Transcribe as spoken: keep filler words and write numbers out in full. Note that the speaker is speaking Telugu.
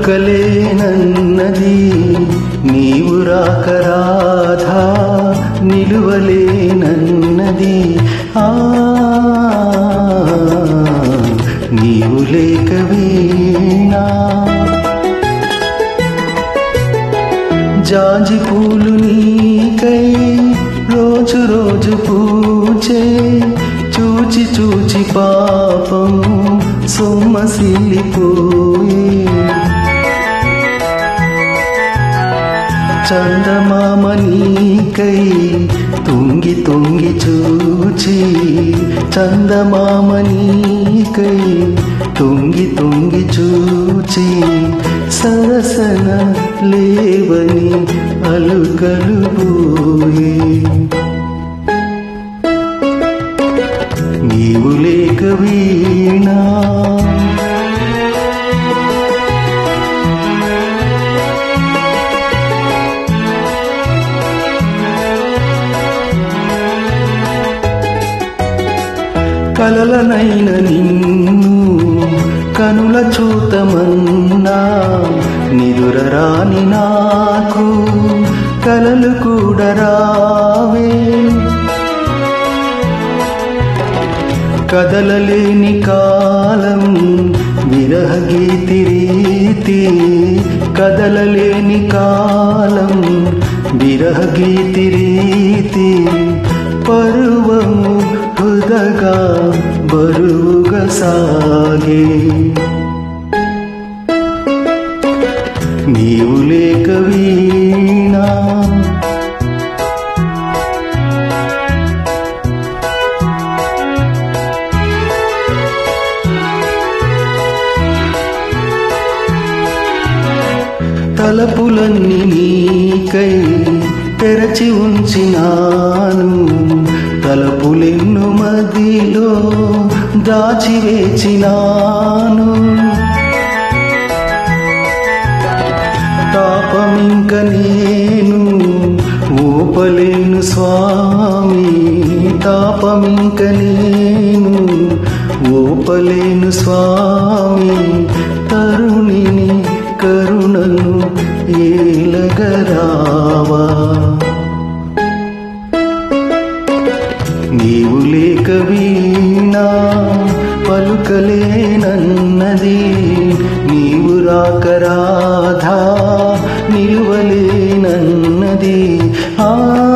పలుకలేనన్నది నీవు రాక రాధా నిలువలేనన్నది ఆ నీవు లేక వీణా జాజి పూలు నీకై రోజు రోజు పూచే చూచి చూచి పాపం సొమ్మసిల్లిపోయే చందమామ నీకై తుంగి తుంగి చూచి చందమామ నీకై తుంగి తుంగి చూచి సరసన లేవని అలుకలు పోయే నీవు లేక వీణా కలలనైన నిన్ను కనుల చూతమన్నా నిదురరాని నాకు కలలు కూడా రావే కదలలేని కాలం విరహ గీతి రీతి కదలలేని కాలం విరహ గీతి రీతి పరువము హృదగా బరువుగా సాగే నీవు లేక వీణా తలపులన్నీ నీకై తెరచి ఉంచినాను తలపులెన్ను మదిలో దాచి వేచినాను తాపమింక నేను ఊపలేను స్వామి తాపమింక నేను ఊపలేను స్వామి తరుణిని కరుణను ఏలగరావా నీవు లేక వీణా పలుకలేనన్నది నీవు రాక రాధా నిలువలేనన్నది ఆ